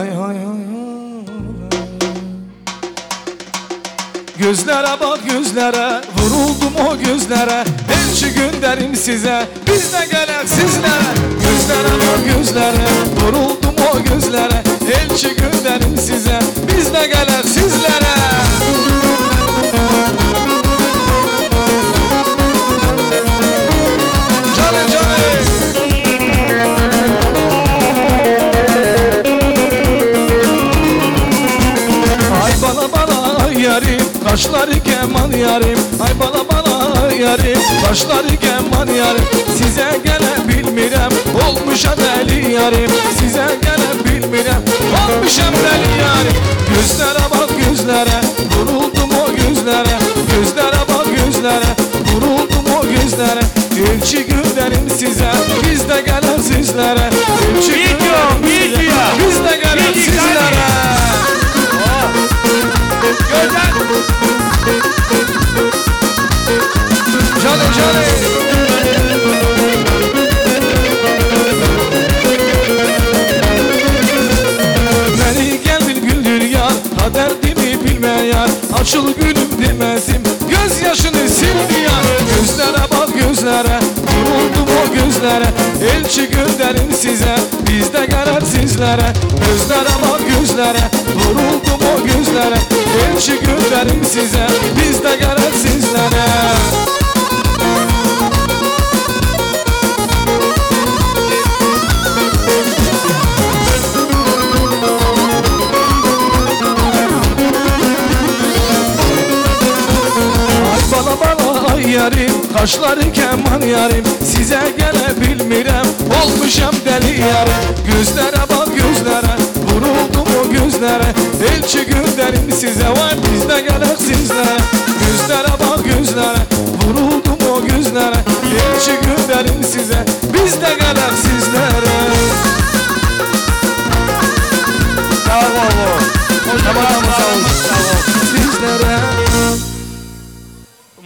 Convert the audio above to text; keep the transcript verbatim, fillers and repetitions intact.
Gözlere bak gözlere, vuruldum o gözlere. Elçi gönderim size, biz de gerek sizlere. Gözlere bak gözlere, vuruldum o gözlere. Elçi gönderim size, biz de gerek sizlere. Canım canım. Ay bana bana ay yarim, kaşları keman yarim. Ay bana bana yarim, kaşları keman yarim. Size gelebilmirem, olmuşam deli yarim. Size gelebilmirem, olmuşam deli yarim. Gözlere bak gözlere, vuruldum o gözlere. Gözlere bak gözlere, vuruldum o gözlere. Elçi gönderim size, biz de gelir sizlere. Elçi gönderim size, biz de gelir sizlere. Gözler. Canım canım. Beni gel bil güldür yar, ha derdimi bilme yar. Açıl gülüm demesim, gözyaşını sildi yar. Gözlere bak gözlere, vuruldum o gözlere. Elçi gönderim size, biz de gelir sizlere. Gözlere bak gözlere, vuruldum o gözlere. Elçi gönderim size, biz de gelir sizlere. Yarim, kaşları keman yarim. Size gelebilmirem, olmuşam deli yarim. Gözlere bak gözlere, vuruldum o gözlere. Elçi gönderim size, var bizde gerek sizlere. Gözlere bak gözlere, vuruldum o gözlere. Elçi gönderim size, bizde gerek